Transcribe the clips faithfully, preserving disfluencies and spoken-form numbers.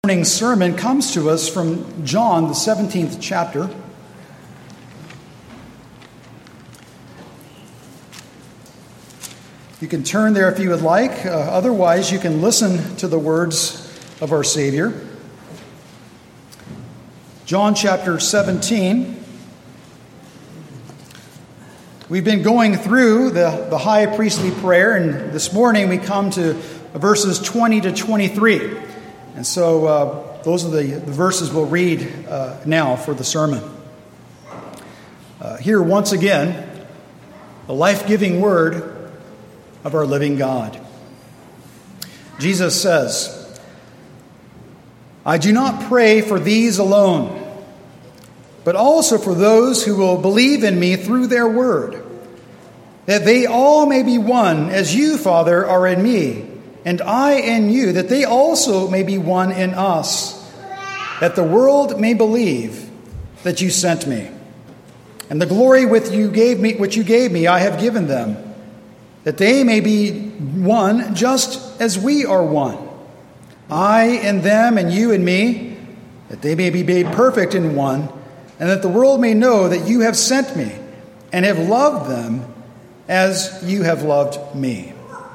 Morning's sermon comes to us from John, the seventeenth chapter. You can turn there if you would like. Uh, otherwise, you can listen to the words of our Savior. John chapter seventeen. We've been going through the, the high priestly prayer, and this morning we come to verses twenty to twenty-three. And so uh, those are the, the verses we'll read uh, now for the sermon. Uh, here once again, the life-giving word of our living God. Jesus says, "I do not pray for these alone, but also for those who will believe in me through their word, that they all may be one, as you, Father, are in me, and I in you, that they also may be one in us, that the world may believe that you sent me. And the glory with you gave me, which you gave me, I have given them, that they may be one just as we are one. I in them and you in me, that they may be made perfect in one, and that the world may know that you have sent me and have loved them as you have loved me."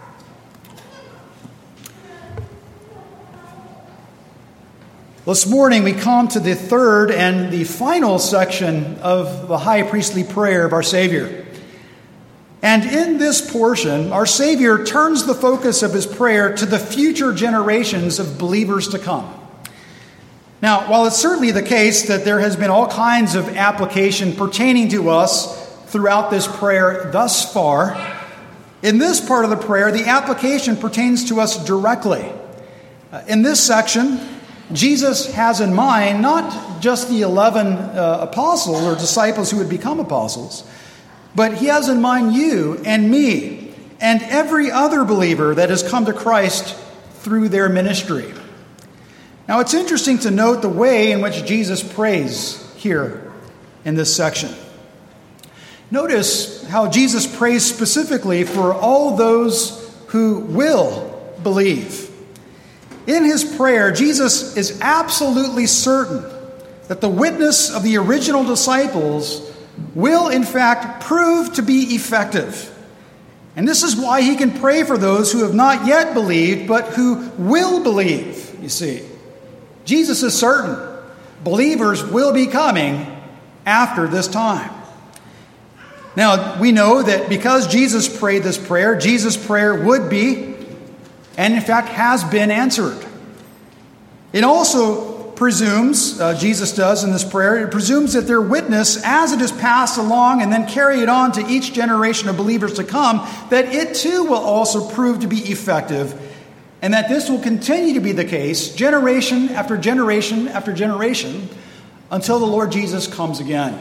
This morning we come to the third and the final section of the high priestly prayer of our Savior. And in this portion, our Savior turns the focus of his prayer to the future generations of believers to come. Now, while it's certainly the case that there has been all kinds of application pertaining to us throughout this prayer thus far, in this part of the prayer, the application pertains to us directly. Uh, in this section, Jesus has in mind not just the eleven uh, apostles or disciples who would become apostles, but he has in mind you and me and every other believer that has come to Christ through their ministry. Now, it's interesting to note the way in which Jesus prays here in this section. Notice how Jesus prays specifically for all those who will believe. In his prayer, Jesus is absolutely certain that the witness of the original disciples will, in fact, prove to be effective. And this is why he can pray for those who have not yet believed, but who will believe, you see. Jesus is certain believers will be coming after this time. Now, we know that because Jesus prayed this prayer, Jesus' prayer would be, and in fact has been, answered. It also presumes, uh, Jesus does in this prayer, it presumes that their witness, as it is passed along and then carried on to each generation of believers to come, that it too will also prove to be effective, and that this will continue to be the case generation after generation after generation until the Lord Jesus comes again.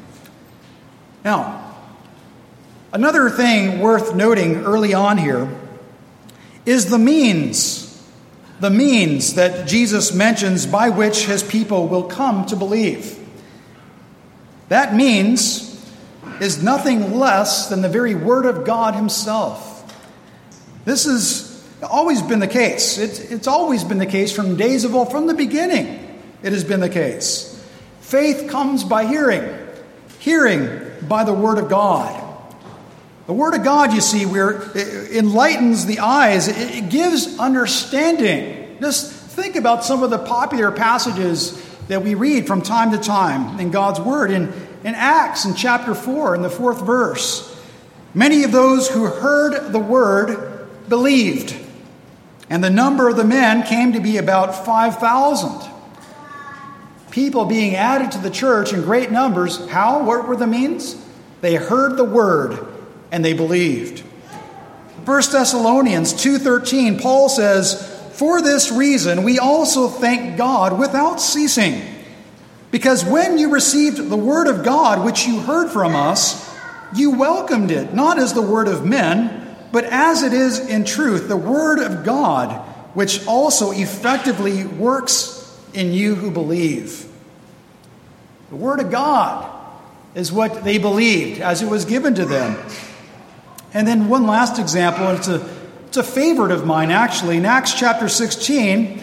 Now, another thing worth noting early on here is the means, the means that Jesus mentions by which his people will come to believe. That means is nothing less than the very Word of God himself. This has always been the case. It's, it's always been the case from days of old, from the beginning it has been the case. Faith comes by hearing, hearing by the Word of God. The Word of God, you see, where it enlightens the eyes. It gives understanding. Just think about some of the popular passages that we read from time to time in God's Word. In, in Acts, in chapter four, in the fourth verse, many of those who heard the Word believed, and the number of the men came to be about five thousand. People being added to the church in great numbers. How? What were the means? They heard the Word and they believed. First Thessalonians two thirteen, Paul says, "For this reason we also thank God without ceasing, because when you received the word of God which you heard from us, you welcomed it, not as the word of men, but as it is in truth, the word of God, which also effectively works in you who believe." The word of God is what they believed as it was given to them. And then one last example, and it's a, it's a favorite of mine actually. In Acts chapter sixteen,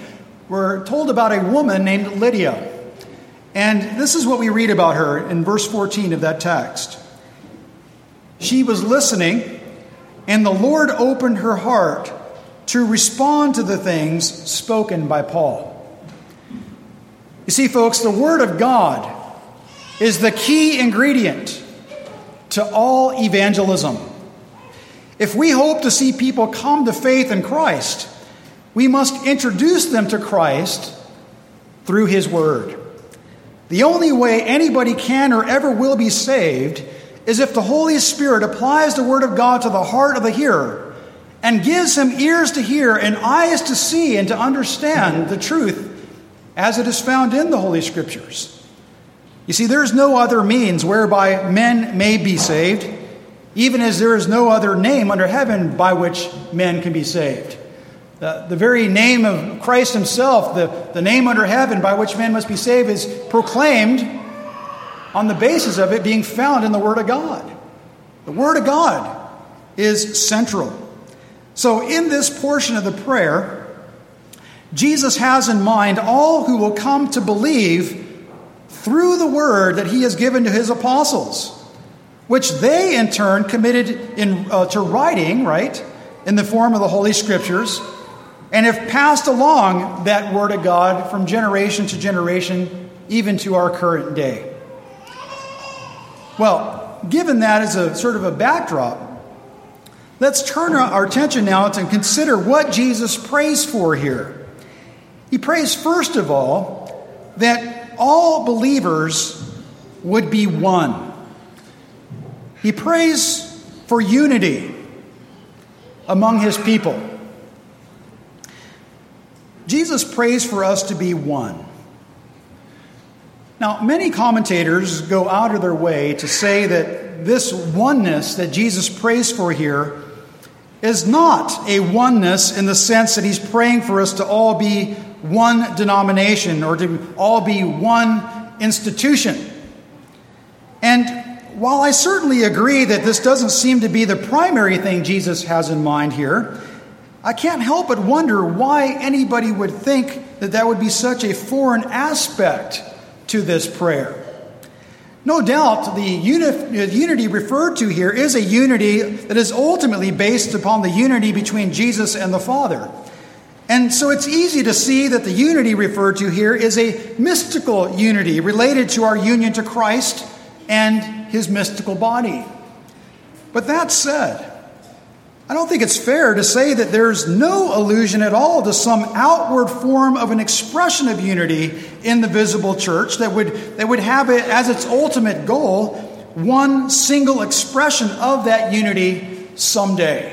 we're told about a woman named Lydia. And this is what we read about her in verse fourteen of that text. She was listening, and the Lord opened her heart to respond to the things spoken by Paul. You see, folks, the Word of God is the key ingredient to all evangelism. If we hope to see people come to faith in Christ, we must introduce them to Christ through His Word. The only way anybody can or ever will be saved is if the Holy Spirit applies the Word of God to the heart of the hearer and gives him ears to hear and eyes to see and to understand the truth as it is found in the Holy Scriptures. You see, there is no other means whereby men may be saved, even as there is no other name under heaven by which men can be saved. The, the very name of Christ Himself, the, the name under heaven by which men must be saved, is proclaimed on the basis of it being found in the Word of God. The Word of God is central. So in this portion of the prayer, Jesus has in mind all who will come to believe through the Word that He has given to His apostles, which they in turn committed in, uh, to writing, right, in the form of the Holy Scriptures, and have passed along that Word of God from generation to generation, even to our current day. Well, given that as a sort of a backdrop, let's turn our attention now to consider what Jesus prays for here. He prays, first of all, that all believers would be one. He prays for unity among His people. Jesus prays for us to be one. Now, many commentators go out of their way to say that this oneness that Jesus prays for here is not a oneness in the sense that He's praying for us to all be one denomination or to all be one institution. And while I certainly agree that this doesn't seem to be the primary thing Jesus has in mind here, I can't help but wonder why anybody would think that that would be such a foreign aspect to this prayer. No doubt the unity referred to here is a unity that is ultimately based upon the unity between Jesus and the Father. And so it's easy to see that the unity referred to here is a mystical unity related to our union to Christ and His mystical body. But that said, I don't think it's fair to say that there's no allusion at all to some outward form of an expression of unity in the visible church that would, that would have it as its ultimate goal, one single expression of that unity someday.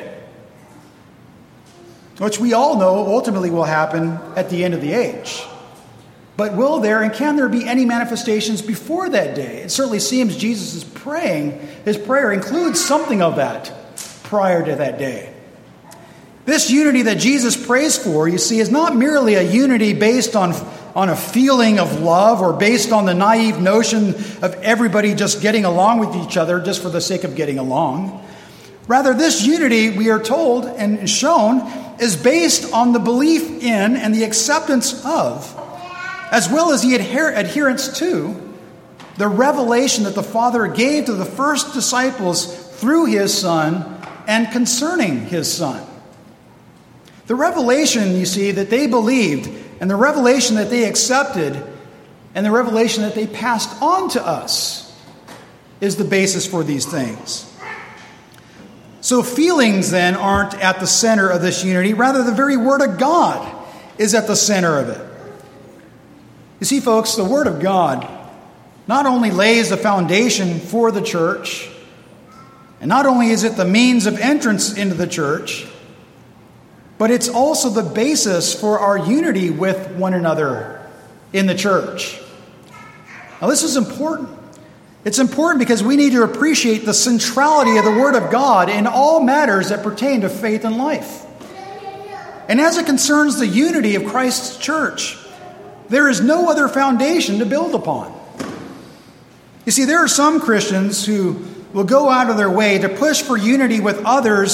Which we all know ultimately will happen at the end of the age. But will there and can there be any manifestations before that day? It certainly seems Jesus is praying, his prayer includes something of that prior to that day. This unity that Jesus prays for, you see, is not merely a unity based on, on a feeling of love or based on the naive notion of everybody just getting along with each other just for the sake of getting along. Rather, this unity, we are told and shown, is based on the belief in and the acceptance of, as well as the adher- adherence to, the revelation that the Father gave to the first disciples through His Son and concerning His Son. The revelation, you see, that they believed, and the revelation that they accepted, and the revelation that they passed on to us is the basis for these things. So feelings then aren't at the center of this unity. Rather, the very Word of God is at the center of it. You see, folks, the Word of God not only lays the foundation for the church, and not only is it the means of entrance into the church, but it's also the basis for our unity with one another in the church. Now, this is important. It's important because we need to appreciate the centrality of the Word of God in all matters that pertain to faith and life. And as it concerns the unity of Christ's church, there is no other foundation to build upon. You see, there are some Christians who will go out of their way to push for unity with others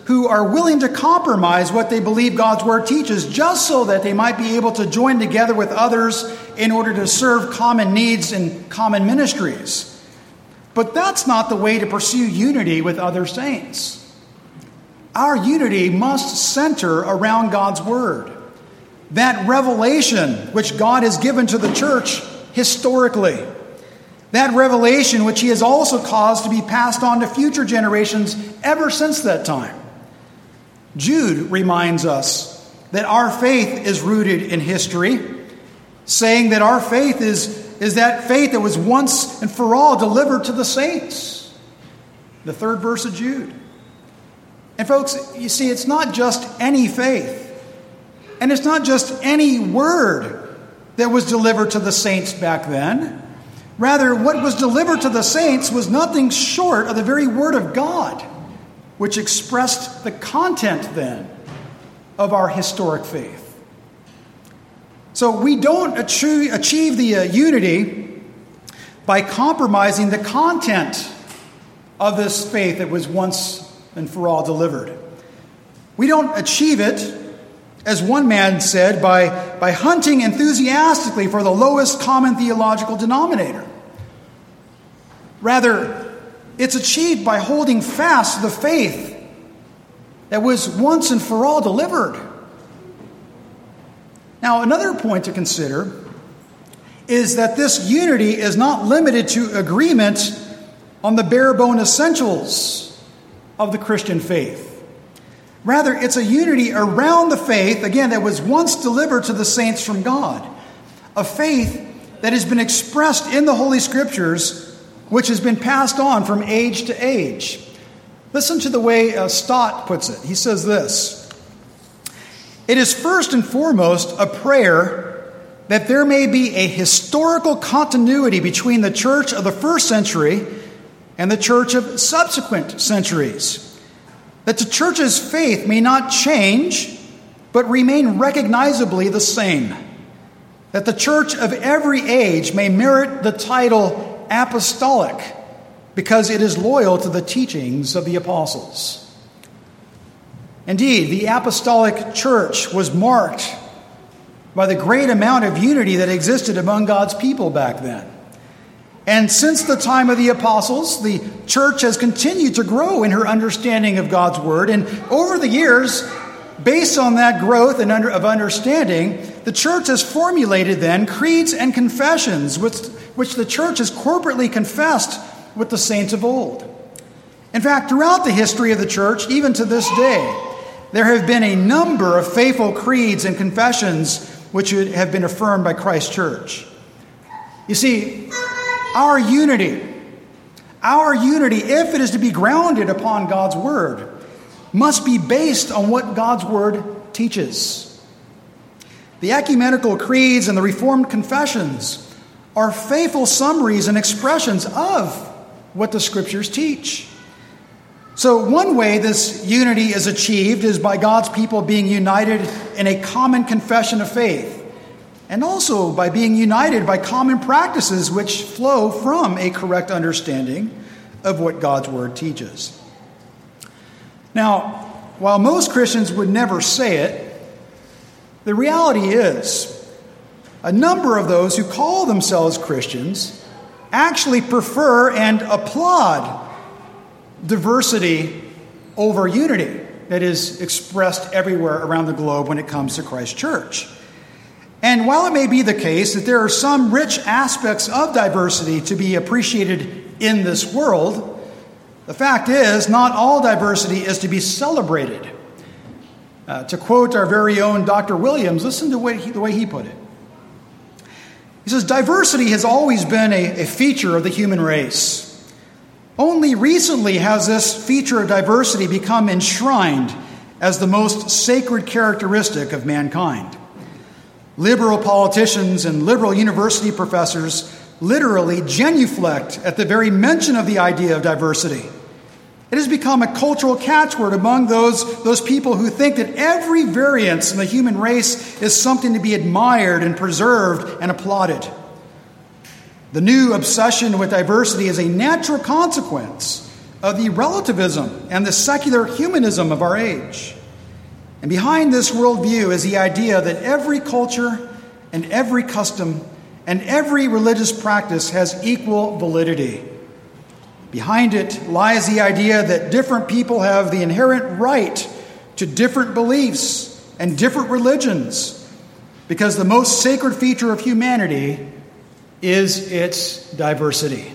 who are willing to compromise what they believe God's word teaches just so that they might be able to join together with others in order to serve common needs and common ministries. But that's not the way to pursue unity with other saints. Our unity must center around God's word, that revelation which God has given to the church historically, that revelation which he has also caused to be passed on to future generations ever since that time. Jude reminds us that our faith is rooted in history, saying that our faith is, is that faith that was once and for all delivered to the saints. The third verse of Jude. And folks, you see, it's not just any faith. And it's not just any word that was delivered to the saints back then. Rather, what was delivered to the saints was nothing short of the very word of God, which expressed the content then of our historic faith. So we don't achieve, achieve the uh, unity by compromising the content of this faith that was once and for all delivered. We don't achieve it, as one man said, by, by hunting enthusiastically for the lowest common theological denominator. Rather, it's achieved by holding fast to the faith that was once and for all delivered. Now, another point to consider is that this unity is not limited to agreement on the bare bone essentials of the Christian faith. Rather, it's a unity around the faith, again, that was once delivered to the saints from God. A faith that has been expressed in the Holy Scriptures, which has been passed on from age to age. Listen to the way uh, Stott puts it. He says this: "It is first and foremost a prayer that there may be a historical continuity between the church of the first century and the church of subsequent centuries. That the church's faith may not change, but remain recognizably the same. That the church of every age may merit the title apostolic, because it is loyal to the teachings of the apostles." Indeed, the apostolic church was marked by the great amount of unity that existed among God's people back then. And since the time of the apostles, the church has continued to grow in her understanding of God's word. And over the years, based on that growth and under, of understanding, the church has formulated then creeds and confessions, which, which the church has corporately confessed with the saints of old. In fact, throughout the history of the church, even to this day, there have been a number of faithful creeds and confessions which have been affirmed by Christ's church. You see, our unity, our unity, if it is to be grounded upon God's word, must be based on what God's word teaches. The ecumenical creeds and the Reformed confessions are faithful summaries and expressions of what the Scriptures teach. So one way this unity is achieved is by God's people being united in a common confession of faith, and also by being united by common practices which flow from a correct understanding of what God's word teaches. Now, while most Christians would never say it, the reality is a number of those who call themselves Christians actually prefer and applaud diversity over unity that is expressed everywhere around the globe when it comes to Christ's church. And while it may be the case that there are some rich aspects of diversity to be appreciated in this world, the fact is not all diversity is to be celebrated. Uh, to quote our very own Doctor Williams, listen to what he, the way he put it. He says, "Diversity has always been a, a feature of the human race. Only recently has this feature of diversity become enshrined as the most sacred characteristic of mankind. Liberal politicians and liberal university professors literally genuflect at the very mention of the idea of diversity. It has become a cultural catchword among those, those people who think that every variance in the human race is something to be admired and preserved and applauded. The new obsession with diversity is a natural consequence of the relativism and the secular humanism of our age. And behind this worldview is the idea that every culture and every custom and every religious practice has equal validity. Behind it lies the idea that different people have the inherent right to different beliefs and different religions, because the most sacred feature of humanity is its diversity.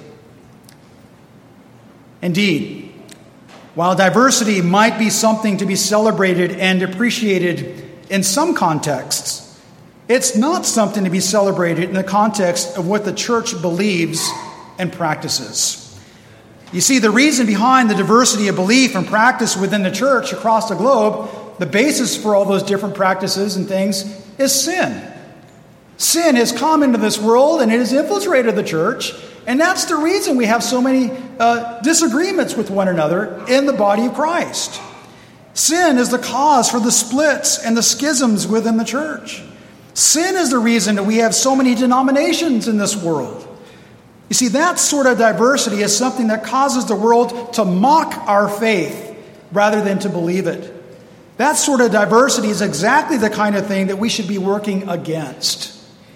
Indeed, while diversity might be something to be celebrated and appreciated in some contexts, it's not something to be celebrated in the context of what the church believes and practices. You see, the reason behind the diversity of belief and practice within the church across the globe, the basis for all those different practices and things, is sin. Sin has come into this world and it has infiltrated the church, and that's the reason we have so many uh, disagreements with one another in the body of Christ. Sin is the cause for the splits and the schisms within the church. Sin is the reason that we have so many denominations in this world. You see, that sort of diversity is something that causes the world to mock our faith rather than to believe it. That sort of diversity is exactly the kind of thing that we should be working against.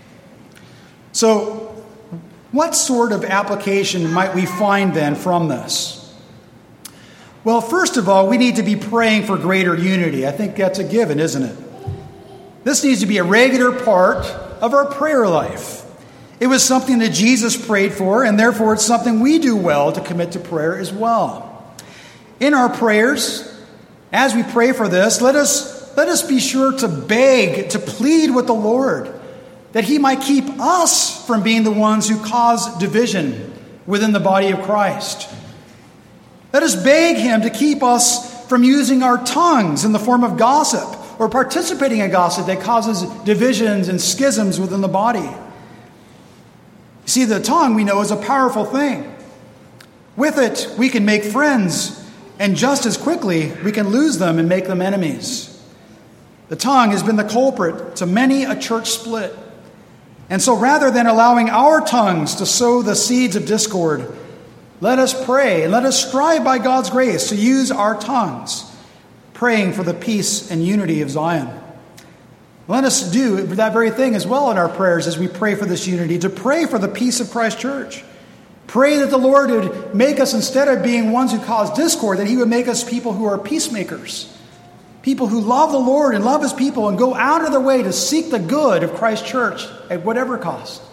So, what sort of application might we find then from this? Well, first of all, we need to be praying for greater unity. I think that's a given, isn't it? This needs to be a regular part of our prayer life. It was something that Jesus prayed for, and therefore it's something we do well to commit to prayer as well. In our prayers, as we pray for this, let us, let us be sure to beg, to plead with the Lord, that He might keep us from being the ones who cause division within the body of Christ. Let us beg Him to keep us from using our tongues in the form of gossip or participating in gossip that causes divisions and schisms within the body. See, the tongue, we know, is a powerful thing. With it, we can make friends, and just as quickly, we can lose them and make them enemies. The tongue has been the culprit to many a church split. And so rather than allowing our tongues to sow the seeds of discord, let us pray and let us strive by God's grace to use our tongues, praying for the peace and unity of Zion. Let us do that very thing as well in our prayers as we pray for this unity, to pray for the peace of Christ Church. Pray that the Lord would make us, instead of being ones who cause discord, that He would make us people who are peacemakers, people who love the Lord and love His people and go out of their way to seek the good of Christ Church at whatever cost.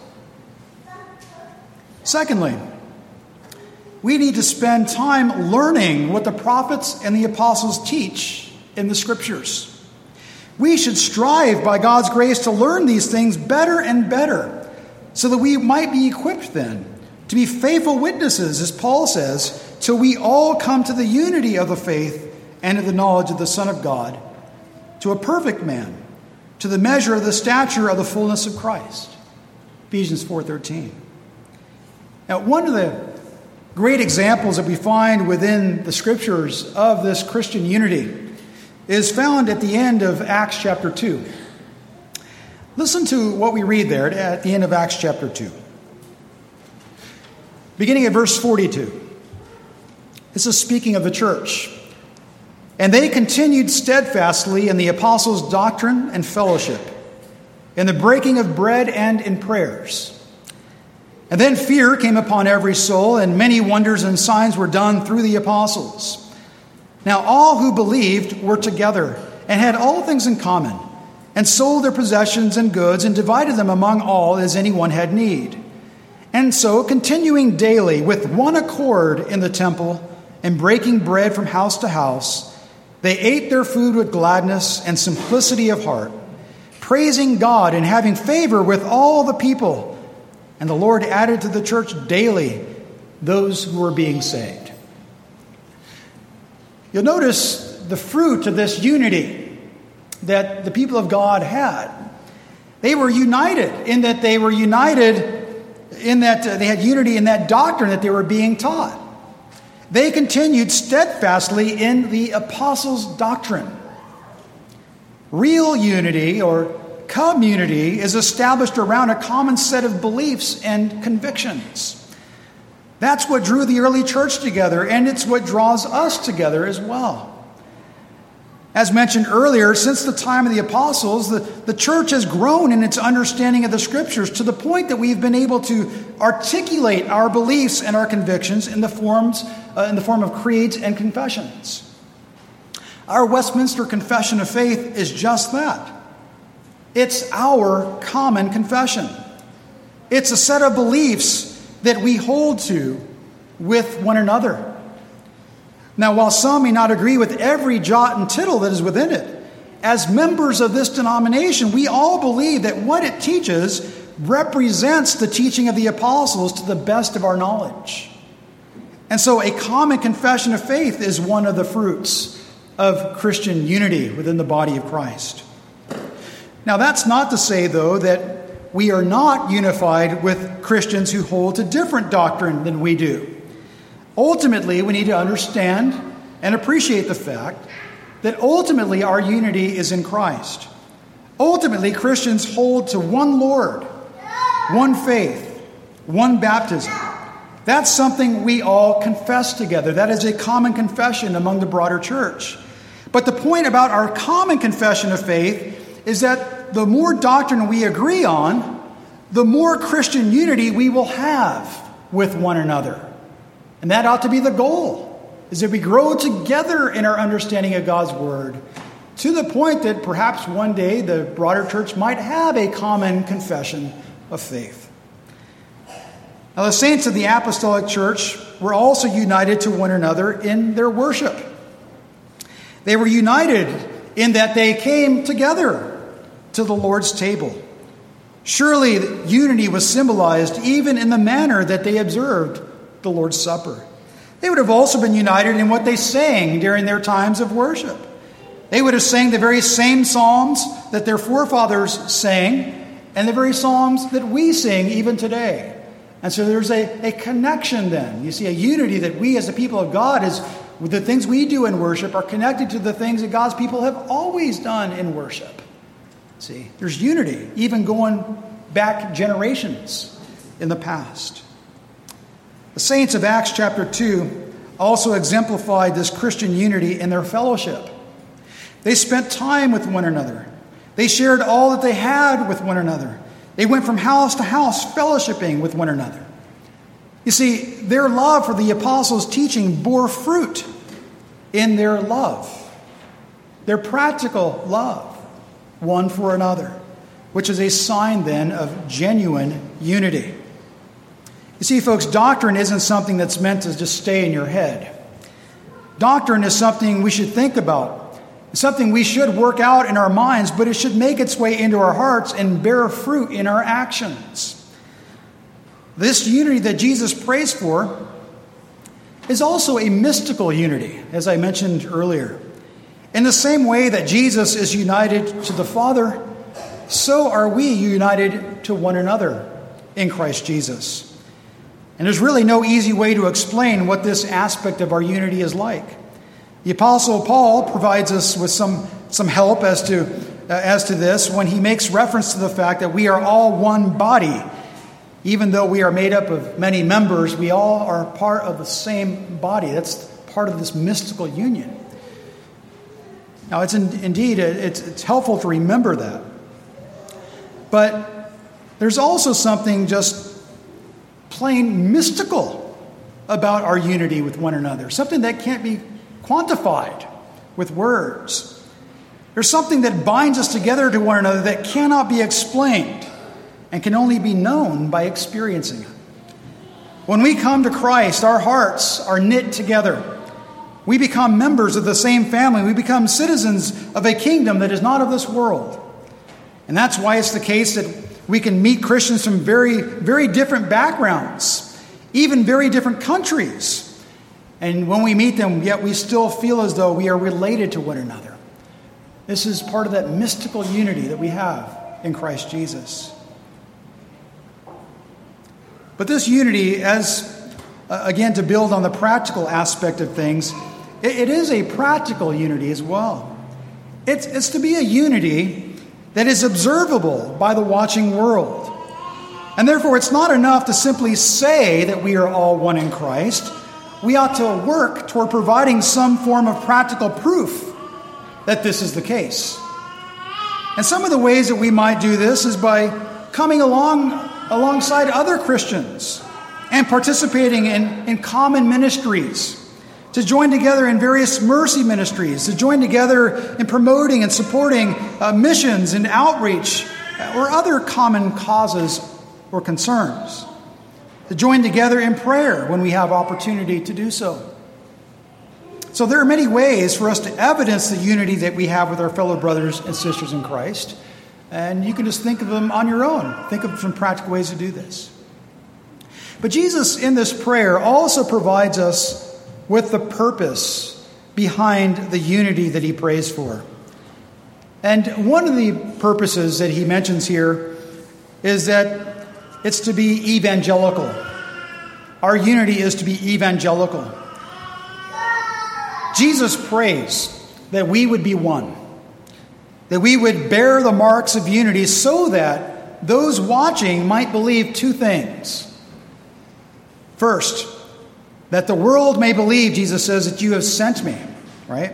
Secondly, we need to spend time learning what the prophets and the apostles teach in the Scriptures. We should strive by God's grace to learn these things better and better, so that we might be equipped then to be faithful witnesses, as Paul says, till we all come to the unity of the faith and of the knowledge of the Son of God, to a perfect man, to the measure of the stature of the fullness of Christ. Ephesians four thirteen. Now, one of the great examples that we find within the Scriptures of this Christian unity is found at the end of Acts chapter two. Listen to what we read there at the end of Acts chapter two. Beginning at verse forty-two. This is speaking of the church. And they continued steadfastly in the apostles' doctrine and fellowship, in the breaking of bread and in prayers. And then fear came upon every soul, and many wonders and signs were done through the apostles. Now all who believed were together and had all things in common, and sold their possessions and goods and divided them among all as anyone had need. And so, continuing daily with one accord in the temple and breaking bread from house to house, they ate their food with gladness and simplicity of heart, praising God and having favor with all the people. And the Lord added to the church daily those who were being saved. You'll notice the fruit of this unity that the people of God had. They were united in that they were united in that uh, they had unity in that doctrine that they were being taught. They continued steadfastly in the apostles' doctrine. Real unity or community is established around a common set of beliefs and convictions. That's what drew the early church together, and it's what draws us together as well. As mentioned earlier, since the time of the apostles, the, the church has grown in its understanding of the scriptures to the point that we've been able to articulate our beliefs and our convictions in the forms uh, in the form of creeds and confessions. Our Westminster Confession of Faith is just that. It's our common confession. It's a set of beliefs that we hold to with one another. Now, while some may not agree with every jot and tittle that is within it, as members of this denomination, we all believe that what it teaches represents the teaching of the apostles to the best of our knowledge. And so a common confession of faith is one of the fruits of Christian unity within the body of Christ. Now, that's not to say, though, that we are not unified with Christians who hold to different doctrine than we do. Ultimately, we need to understand and appreciate the fact that ultimately our unity is in Christ. Ultimately, Christians hold to one Lord, one faith, one baptism. That's something we all confess together. That is a common confession among the broader church. But the point about our common confession of faith is that the more doctrine we agree on, the more Christian unity we will have with one another. And that ought to be the goal, is that we grow together in our understanding of God's word to the point that perhaps one day the broader church might have a common confession of faith. Now, the saints of the apostolic church were also united to one another in their worship. They were united in that they came together to the Lord's table. Surely unity was symbolized even in the manner that they observed the Lord's Supper. They would have also been united in what they sang during their times of worship. They would have sang the very same psalms that their forefathers sang and the very psalms that we sing even today. And so there's a, a connection then. You see, a unity that we as the people of God, is the things we do in worship are connected to the things that God's people have always done in worship. See, there's unity even going back generations in the past. The saints of Acts chapter two also exemplified this Christian unity in their fellowship. They spent time with one another. They shared all that they had with one another. They went from house to house fellowshipping with one another. You see, their love for the apostles' teaching bore fruit in their love, their practical love one for another, which is a sign then of genuine unity. You see, folks, doctrine isn't something that's meant to just stay in your head. Doctrine is something we should think about. It's something we should work out in our minds, but it should make its way into our hearts and bear fruit in our actions. This unity that Jesus prays for is also a mystical unity, as I mentioned earlier. In the same way that Jesus is united to the Father, so are we united to one another in Christ Jesus. And there's really no easy way to explain what this aspect of our unity is like. The Apostle Paul provides us with some, some help as to, uh, as to this when he makes reference to the fact that we are all one body. Even though we are made up of many members, we all are part of the same body. That's part of this mystical union. Now, it's in, indeed, it's, it's helpful to remember that. But there's also something just plain mystical about our unity with one another, something that can't be quantified with words. There's something that binds us together to one another that cannot be explained and can only be known by experiencing it. When we come to Christ, our hearts are knit together. We become members of the same family. We become citizens of a kingdom that is not of this world. And that's why it's the case that we can meet Christians from very, very different backgrounds, even very different countries. And when we meet them, yet we still feel as though we are related to one another. This is part of that mystical unity that we have in Christ Jesus. But this unity, as uh, again, to build on the practical aspect of things, it, it is a practical unity as well. It's, it's to be a unity that is observable by the watching world. And therefore, it's not enough to simply say that we are all one in Christ. We ought to work toward providing some form of practical proof that this is the case. And some of the ways that we might do this is by coming along alongside other Christians and participating in, in common ministries, to join together in various mercy ministries, to join together in promoting and supporting uh, missions and outreach or other common causes or concerns, to join together in prayer when we have opportunity to do so. So there are many ways for us to evidence the unity that we have with our fellow brothers and sisters in Christ. And you can just think of them on your own. Think of some practical ways to do this. But Jesus, in this prayer, also provides us with the purpose behind the unity that he prays for. And one of the purposes that he mentions here is that it's to be evangelical. Our unity is to be evangelical. Jesus prays that we would be one, that we would bear the marks of unity so that those watching might believe two things. First, that the world may believe, Jesus says, that you have sent me, right?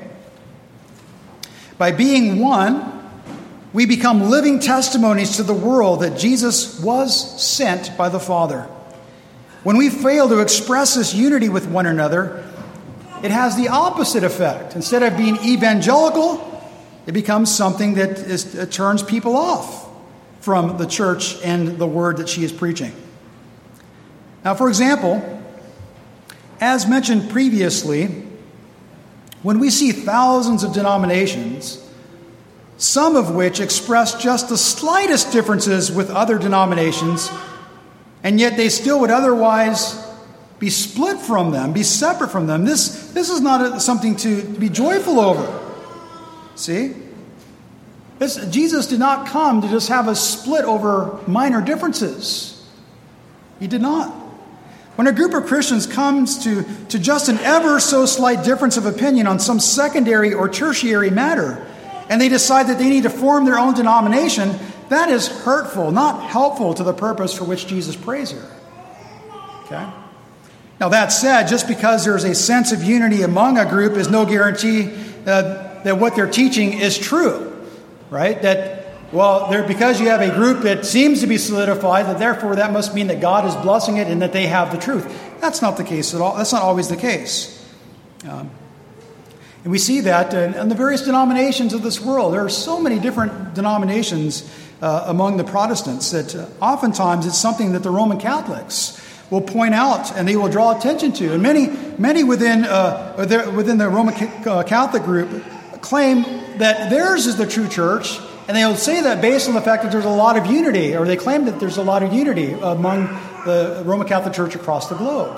By being one, we become living testimonies to the world that Jesus was sent by the Father. When we fail to express this unity with one another, it has the opposite effect. Instead of being evangelical, it becomes something that is, it turns people off from the church and the word that she is preaching. Now, for example, as mentioned previously, when we see thousands of denominations, some of which express just the slightest differences with other denominations, and yet they still would otherwise be split from them, be separate from them. This, this is not a, something to be joyful over. See? This, Jesus did not come to just have us split over minor differences. He did not. When a group of Christians comes to, to just an ever so slight difference of opinion on some secondary or tertiary matter, and they decide that they need to form their own denomination, that is hurtful, not helpful to the purpose for which Jesus prays here. Okay? Now, that said, just because there's a sense of unity among a group is no guarantee uh, that what they're teaching is true, right? That, well, because you have a group that seems to be solidified, that therefore that must mean that God is blessing it and that they have the truth. That's not the case at all. That's not always the case. Um, and we see that in, in the various denominations of this world. There are so many different denominations uh, among the Protestants that uh, oftentimes it's something that the Roman Catholics will point out and they will draw attention to. And many many within uh, within the Roman Catholic group claim that theirs is the true church, and they'll say that based on the fact that there's a lot of unity, or they claim that there's a lot of unity among the Roman Catholic Church across the globe.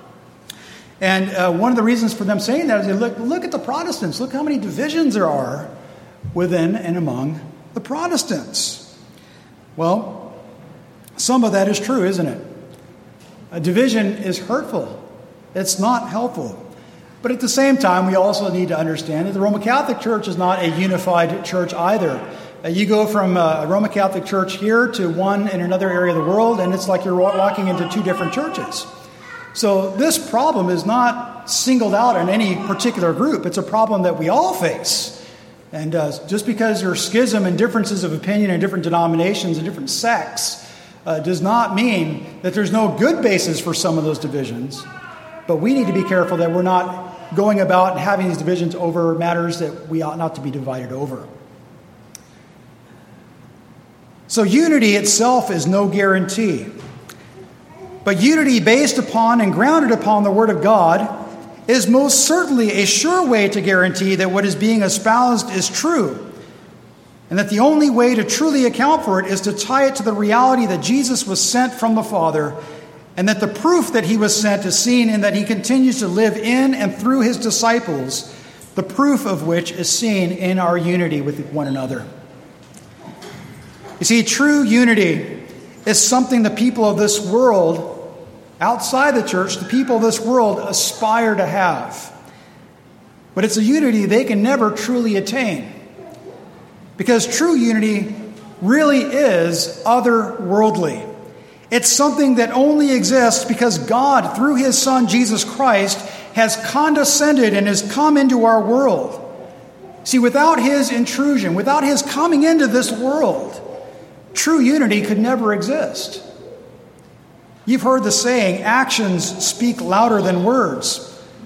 And uh, one of the reasons for them saying that is they look, look at the Protestants. Look how many divisions there are within and among the Protestants. Well, some of that is true, isn't it? A division is hurtful. It's not helpful. But at the same time, we also need to understand that the Roman Catholic Church is not a unified church either. Uh, you go from uh, a Roman Catholic Church here to one in another area of the world, and it's like you're walking into two different churches. So this problem is not singled out in any particular group. It's a problem that we all face. And uh, just because there's schism and differences of opinion in different denominations and different sects, Uh, does not mean that there's no good basis for some of those divisions. But we need to be careful that we're not going about and having these divisions over matters that we ought not to be divided over. So unity itself is no guarantee. But unity based upon and grounded upon the Word of God is most certainly a sure way to guarantee that what is being espoused is true. And that the only way to truly account for it is to tie it to the reality that Jesus was sent from the Father, and that the proof that he was sent is seen in that he continues to live in and through his disciples, the proof of which is seen in our unity with one another. You see, true unity is something the people of this world, outside the church, the people of this world aspire to have. But it's a unity they can never truly attain. Because true unity really is otherworldly. It's something that only exists because God, through his Son, Jesus Christ, has condescended and has come into our world. See, without his intrusion, without his coming into this world, true unity could never exist. You've heard the saying, actions speak louder than words.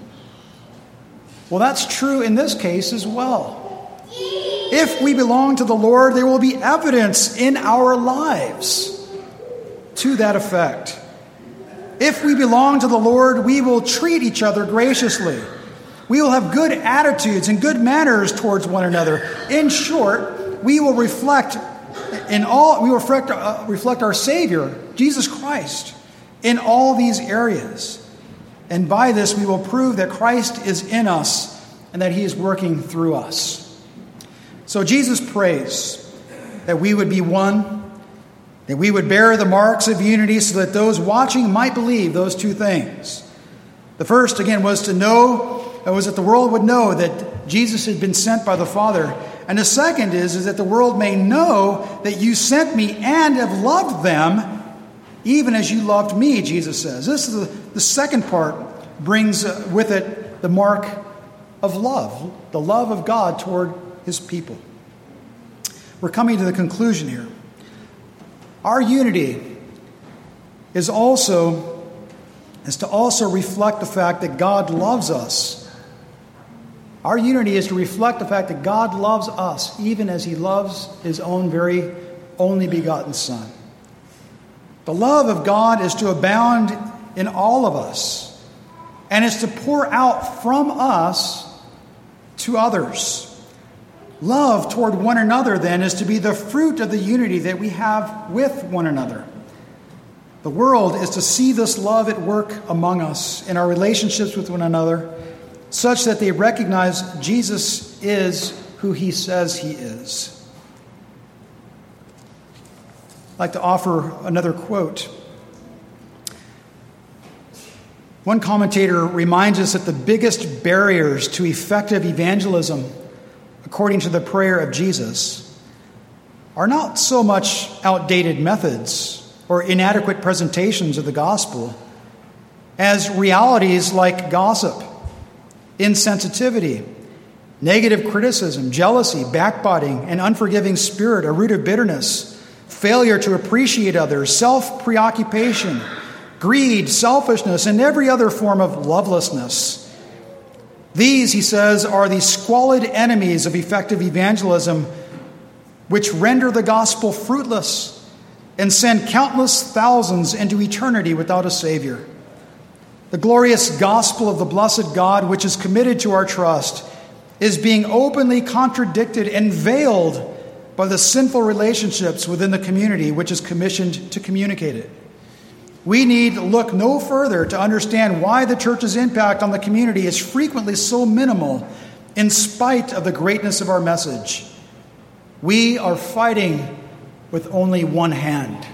Well, that's true in this case as well. If we belong to the Lord, there will be evidence in our lives to that effect. If we belong to the Lord, we will treat each other graciously. We will have good attitudes and good manners towards one another. In short, we will reflect in all we will reflect, uh, reflect our Savior, Jesus Christ, in all these areas. And by this we will prove that Christ is in us and that he is working through us. So Jesus prays that we would be one, that we would bear the marks of unity so that those watching might believe those two things. The first, again, was to know, was that the world would know that Jesus had been sent by the Father. And the second is, is that the world may know that you sent me and have loved them, even as you loved me, Jesus says. This is the, the second part, brings with it the mark of love, the love of God toward his people. We're coming to the conclusion here. Our unity is also is to also reflect the fact that God loves us. Our unity is to reflect the fact that God loves us, even as he loves his own very only begotten Son. The love of God is to abound in all of us, and is to pour out from us to others. Love toward one another, then, is to be the fruit of the unity that we have with one another. The world is to see this love at work among us in our relationships with one another, such that they recognize Jesus is who he says he is. I'd like to offer another quote. One commentator reminds us that the biggest barriers to effective evangelism, according to the prayer of Jesus, are not so much outdated methods or inadequate presentations of the gospel as realities like gossip, insensitivity, negative criticism, jealousy, backbiting, an unforgiving spirit, a root of bitterness, failure to appreciate others, self-preoccupation, greed, selfishness, and every other form of lovelessness. These, he says, are the squalid enemies of effective evangelism, which render the gospel fruitless and send countless thousands into eternity without a Savior. The glorious gospel of the blessed God, which is committed to our trust, is being openly contradicted and veiled by the sinful relationships within the community which is commissioned to communicate it. We need look no further to understand why the church's impact on the community is frequently so minimal in spite of the greatness of our message. We are fighting with only one hand.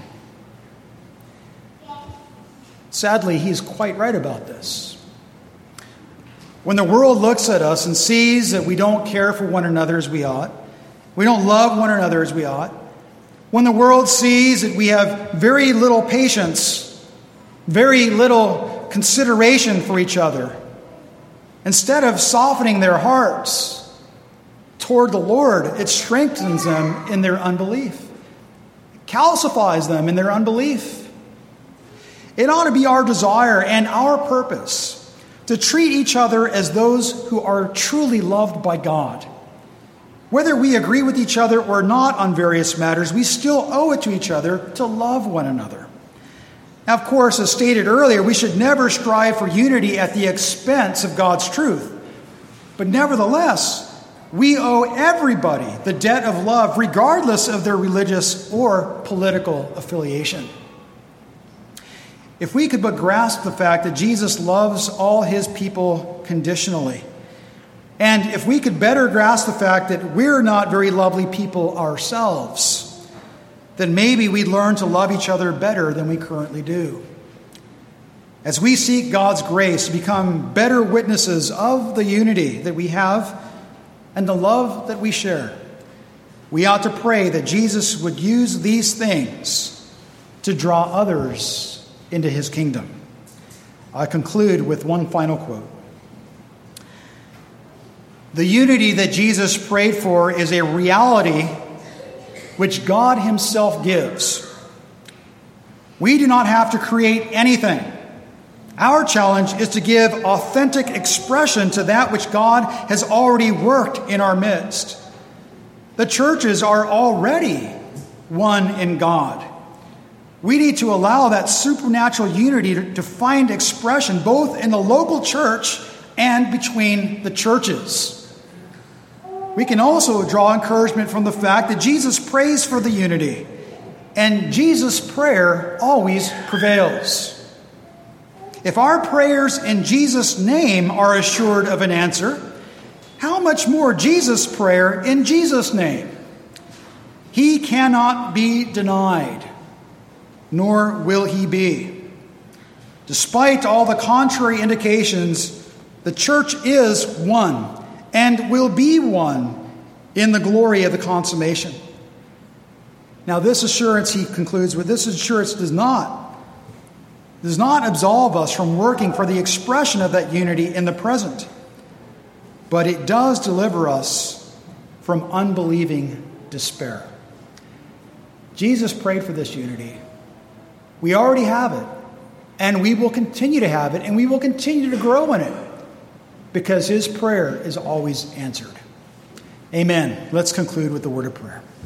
Sadly, he's quite right about this. When the world looks at us and sees that we don't care for one another as we ought, we don't love one another as we ought, when the world sees that we have very little patience, very little consideration for each other, instead of softening their hearts toward the Lord, it strengthens them in their unbelief. It calcifies them in their unbelief. It ought to be our desire and our purpose to treat each other as those who are truly loved by God. Whether we agree with each other or not on various matters, we still owe it to each other to love one another. Now, of course, as stated earlier, we should never strive for unity at the expense of God's truth. But nevertheless, we owe everybody the debt of love, regardless of their religious or political affiliation. If we could but grasp the fact that Jesus loves all his people conditionally, and if we could better grasp the fact that we're not very lovely people ourselves, then maybe we'd learn to love each other better than we currently do. As we seek God's grace to become better witnesses of the unity that we have and the love that we share, we ought to pray that Jesus would use these things to draw others into his kingdom. I conclude with one final quote. The unity that Jesus prayed for is a reality which God himself gives. We do not have to create anything. Our challenge is to give authentic expression to that which God has already worked in our midst. The churches are already one in God. We need to allow that supernatural unity to, to find expression both in the local church and between the churches. We can also draw encouragement from the fact that Jesus prays for the unity, and Jesus' prayer always prevails. If our prayers in Jesus' name are assured of an answer, how much more Jesus' prayer in Jesus' name? He cannot be denied, nor will he be. Despite all the contrary indications, the church is one and will be one in the glory of the consummation. Now, this assurance, he concludes with, this assurance does not, does not absolve us from working for the expression of that unity in the present, but it does deliver us from unbelieving despair. Jesus prayed for this unity. We already have it, and we will continue to have it, and we will continue to grow in it, because his prayer is always answered. Amen. Let's conclude with the word of prayer.